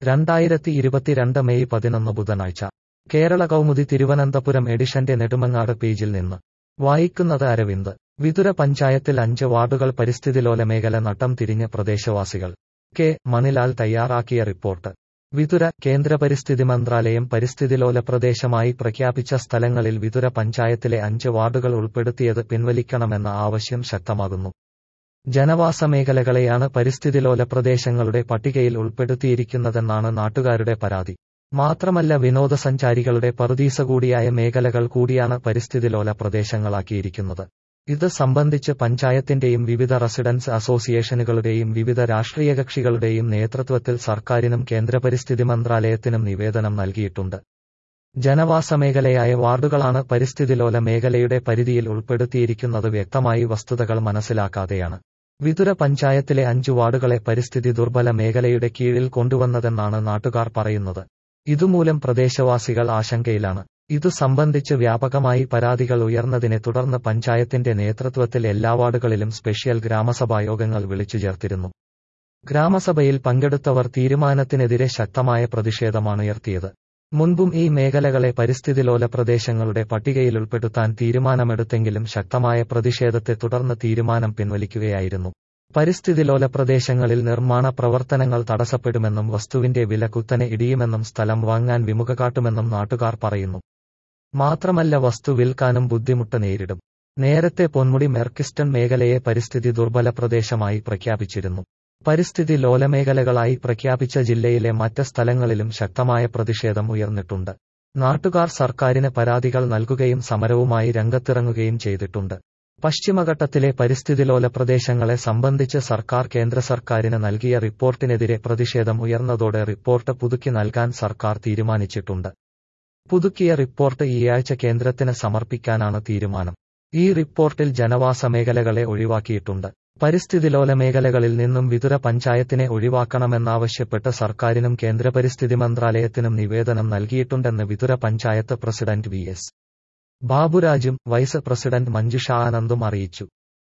2022 May 11 ബുധനാഴ്ച കേരള കൗമുദി തിരുവനന്തപുരം എഡിഷന്റെ നെടുമങ്ങാട് പേജിൽ നിന്ന് വായിക്കുന്നത് അരവിന്ദ്. വിതുര പഞ്ചായത്തിൽ 5 വാർഡുകൾ പരിസ്ഥിതിലോല മേഖല നട്ടം തിരിഞ്ഞ് പ്രദേശവാസികൾ. കെ. മണിലാൽ തയ്യാറാക്കിയ റിപ്പോർട്ട്. വിതുര. കേന്ദ്ര പരിസ്ഥിതി മന്ത്രാലയം പരിസ്ഥിതിലോല പ്രദേശമായി പ്രഖ്യാപിച്ച സ്ഥലങ്ങളിൽ വിതുര പഞ്ചായത്തിലെ 5 വാർഡുകൾ ഉൾപ്പെടുത്തിയത് പിൻവലിക്കണമെന്ന ആവശ്യം ശക്തമാകുന്നു. ജനവാസ മേഖലകളെയാണ് പരിസ്ഥിതിലോല പ്രദേശങ്ങളുടെ പട്ടികയിൽ ഉൾപ്പെടുത്തിയിരിക്കുന്നതെന്നാണ് നാട്ടുകാരുടെ പരാതി. മാത്രമല്ല വിനോദസഞ്ചാരികളുടെ പറുദീസ കൂടിയായ മേഖലകൾ കൂടിയാണ് പരിസ്ഥിതിലോല പ്രദേശങ്ങളാക്കിയിരിക്കുന്നത്. ഇത് സംബന്ധിച്ച് പഞ്ചായത്തിന്റെയും വിവിധ റെസിഡൻസ് അസോസിയേഷനുകളുടെയും വിവിധ രാഷ്ട്രീയ കക്ഷികളുടെയും നേതൃത്വത്തിൽ സർക്കാരിനും കേന്ദ്ര പരിസ്ഥിതി മന്ത്രാലയത്തിനും നിവേദനം നൽകിയിട്ടുണ്ട്. ജനവാസ മേഖലയായ വാർഡുകളാണ് പരിസ്ഥിതിലോല മേഖലയുടെ പരിധിയിൽ ഉൾപ്പെടുത്തിയിരിക്കുന്നത് വ്യക്തമായി വസ്തുതകൾ മനസ്സിലാക്കാതെയാണ് വിതുര പഞ്ചായത്തിലെ 5 വാർഡുകളെ പരിസ്ഥിതി ദുർബല മേഖലയുടെ കീഴിൽ കൊണ്ടുവന്നതെന്നാണ് നാട്ടുകാർ പറയുന്നത്. ഇതുമൂലം പ്രദേശവാസികൾ ആശങ്കയിലാണ്. ഇതു സംബന്ധിച്ച് വ്യാപകമായി പരാതികൾ ഉയർന്നതിനെ തുടർന്ന് പഞ്ചായത്തിന്റെ നേതൃത്വത്തിൽ എല്ലാ വാർഡുകളിലും സ്പെഷ്യൽ ഗ്രാമസഭായോഗങ്ങൾ വിളിച്ചു ചേർത്തിരുന്നു. ഗ്രാമസഭയിൽ പങ്കെടുത്തവർ തീരുമാനത്തിനെതിരെ ശക്തമായ പ്രതിഷേധമാണുയർത്തിയത്. മുൻപും ഈ മേഖലകളെ പരിസ്ഥിതിലോല പ്രദേശങ്ങളുടെ പട്ടികയിൽ ഉൾപ്പെടുത്താൻ തീരുമാനമെടുത്തെങ്കിലും ശക്തമായ പ്രതിഷേധത്തെ തുടർന്ന് തീരുമാനം പിൻവലിക്കുകയായിരുന്നു. പരിസ്ഥിതിലോല പ്രദേശങ്ങളിൽ നിർമ്മാണ പ്രവർത്തനങ്ങൾ തടസ്സപ്പെടുമെന്നും വസ്തുവിന്റെ വില കുത്തനെ ഇടിയുമെന്നും സ്ഥലം വാങ്ങാൻ വിമുഖ കാട്ടുമെന്നും നാട്ടുകാർ പറയുന്നു. മാത്രമല്ല വസ്തു വിൽക്കാനും ബുദ്ധിമുട്ട് നേരിടും. നേരത്തെ പൊന്മുടി മെർക്കിസ്റ്റൺ മേഖലയെ പരിസ്ഥിതി ദുർബല പ്രദേശമായി പ്രഖ്യാപിച്ചിരുന്നു. പരിസ്ഥിതി ലോലമേഖലകളായി പ്രഖ്യാപിച്ച ജില്ലയിലെ മറ്റ് സ്ഥലങ്ങളിലും ശക്തമായ പ്രതിഷേധം ഉയർന്നിട്ടുണ്ട്. നാട്ടുകാർ സർക്കാരിന് പരാതികൾ നൽകുകയും സമരവുമായി രംഗത്തിറങ്ങുകയും ചെയ്തിട്ടുണ്ട്. പശ്ചിമഘട്ടത്തിലെ പരിസ്ഥിതിലോല പ്രദേശങ്ങളെ സംബന്ധിച്ച് സർക്കാർ കേന്ദ്ര സർക്കാരിന് നൽകിയ റിപ്പോർട്ടിനെതിരെ പ്രതിഷേധം ഉയർന്നതോടെ റിപ്പോർട്ട് പുതുക്കി നൽകാൻ സർക്കാർ തീരുമാനിച്ചിട്ടുണ്ട്. പുതുക്കിയ റിപ്പോർട്ട് ഈയാഴ്ച കേന്ദ്രത്തിന് സമർപ്പിക്കാനാണ് തീരുമാനം. ഈ റിപ്പോർട്ടിൽ ജനവാസ മേഖലകളെ ഒഴിവാക്കിയിട്ടുണ്ട്. പരിസ്ഥിതിലോല മേഖലകളിൽ നിന്നും വിതുര പഞ്ചായത്തിനെ ഒഴിവാക്കണമെന്നാവശ്യപ്പെട്ട് സർക്കാരിനും കേന്ദ്ര പരിസ്ഥിതി മന്ത്രാലയത്തിനും നിവേദനം നൽകിയിട്ടുണ്ടെന്ന് Vithura panchayat president V. S. ബാബുരാജും വൈസ് പ്രസിഡന്റ് മഞ്ജുഷ ആനന്ദും അറിയിച്ചു.